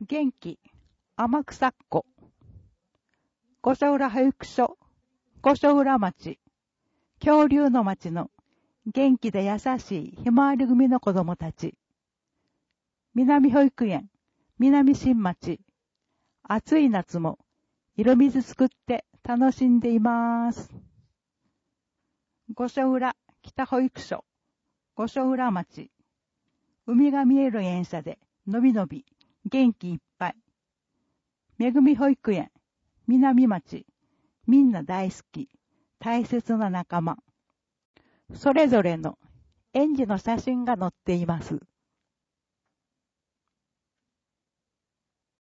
元気、天草っ子、五所浦保育所、五所浦町、恐竜の町の元気で優しいひまわり組の子供たち、南保育園、南新町、暑い夏も色水作って楽しんでいます。五所浦北保育所、五所浦町、海が見える園舎でのびのび元気いっぱい。めぐみ保育園、南町、みんな大好き、大切な仲間。それぞれの園児の写真が載っています。